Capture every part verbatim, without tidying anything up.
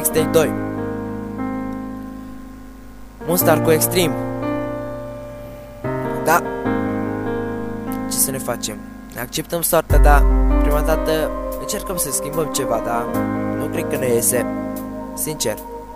Mixtape doi, Moonstar cu Extreme. Da, ce să ne facem? Ne acceptăm soarta, dar prima dată încercăm să schimbăm ceva, dar nu cred că ne iese, sincer.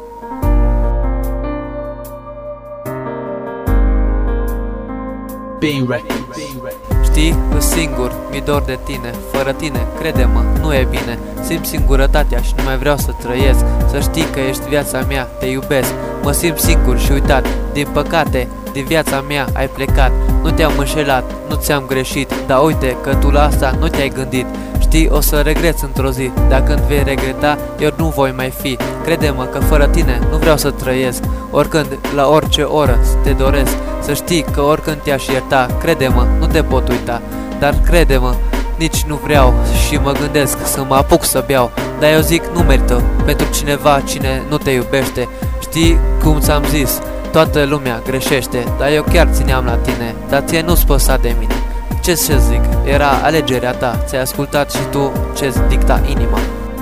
Știi, îs singur, mi dor de tine. Fără tine, crede-mă, nu e bine. Simt singurătatea și nu mai vreau să trăiesc. Să știi că ești viața mea, te iubesc. Mă simt singur și uitat. Din păcate, din viața mea ai plecat. Nu te-am înșelat, nu ți-am greșit, dar uite că tu la asta nu te-ai gândit. Știi, o să regreți într-o zi, dar când vei regreta, eu nu voi mai fi. Crede-mă că fără tine nu vreau să trăiesc. Oricând, la orice oră, te doresc. Să știi că oricând te-aș ierta, crede-mă, nu te pot uita. Dar crede-mă, nici nu vreau și mă gândesc să mă apuc să beau. Dar eu zic nu merită pentru cineva cine nu te iubește. Știi cum ți-am zis, toată lumea greșește, dar eu chiar țineam la tine, dar ție nu-ți păsa de mine. Ce să zic, era alegerea ta, ți-ai ascultat și tu ce-ți dicta inima.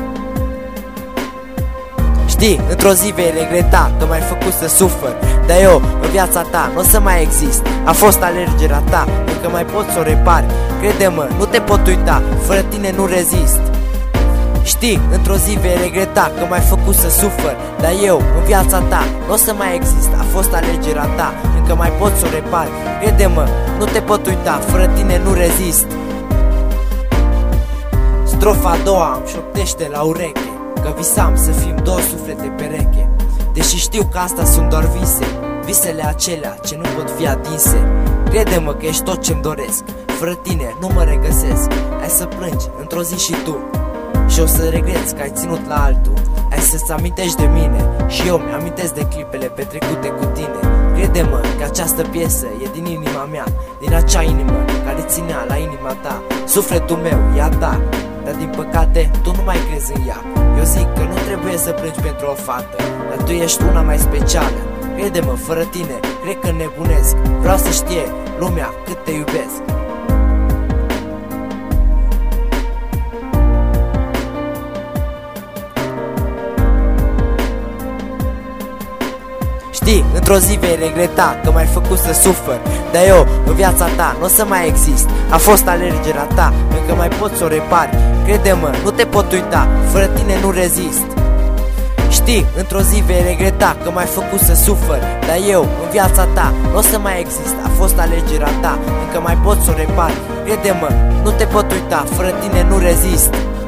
Știi, într-o zi vei regreta că m-ai făcut să sufăr, dar eu, în viața ta, nu o să mai exist. A fost alegerea ta, încă mai pot să o repari. Crede-mă, nu te pot uita, fără tine nu rezist. Știi, într-o zi vei regreta că m-ai făcut să sufăr, dar eu, în viața ta, nu o să mai exist. A fost alegerea ta, încă mai pot să o repari. Crede-mă, nu te pot uita, fără tine nu rezist. Strofa a doua îmi șoptește la ureche că visam să fim două suflete pereche. Deși știu că astea sunt doar vise, visele acelea ce nu pot fi atinse. Crede-mă că ești tot ce-mi doresc, fără tine nu mă regăsesc. Hai să plângi într-o zi și tu și o să regreți că ai ținut la altul. Hai să-ți amintești de mine și eu mi-amintesc de clipele petrecute cu tine. Crede-mă că această piesă e din inima mea, din acea inimă care ținea la inima ta. Sufletul meu e a ta, dar din păcate tu nu mai crezi în ea. Eu zic că nu trebuie să plângi pentru o fată, dar tu ești una mai specială. Crede-mă, fără tine cred că nebunesc. Vreau să știe lumea cât te iubesc. Știi, într-o zi vei regreta că m-ai făcut să sufăr, dar eu, în viața ta, nu o să mai exist. A fost alegerea ta, încă mai pot să o repari. Crede-mă, nu te pot uita, fără tine nu rezist. Știi, într-o zi vei regreta că m-ai făcut să sufăr, dar eu, în viața ta, nu o să mai exist. A fost alegerea ta, încă mai pot să o repari. Crede-mă, nu te pot uita, fără tine nu rezist.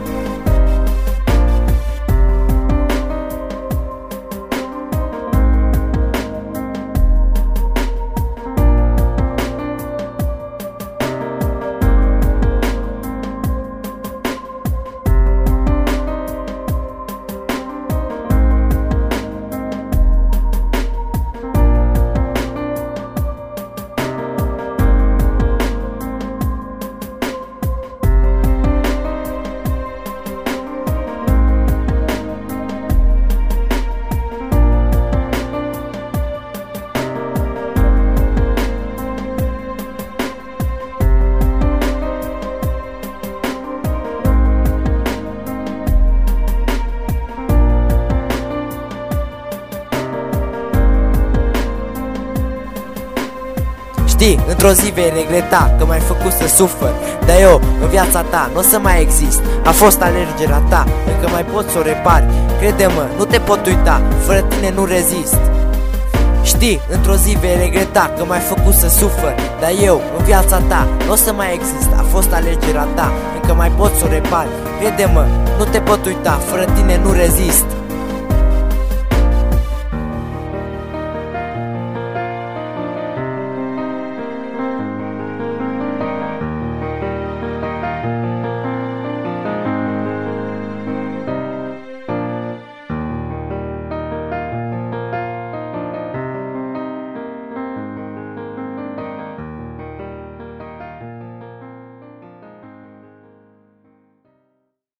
Știi, într-o zi vei regreta că m-ai făcut să sufăr, dar eu, în viața ta, nu o să mai exist. A fost alegerea ta, încă mai pot să o repari. Crede-mă, nu te pot uita, fără tine nu rezist. Știi, într-o zi vei regreta că m-ai făcut să sufăr, dar eu, în viața ta, nu o să mai exist. A fost alegerea ta, încă mai pot să o repari. Crede-mă, nu te pot uita, fără tine nu rezist.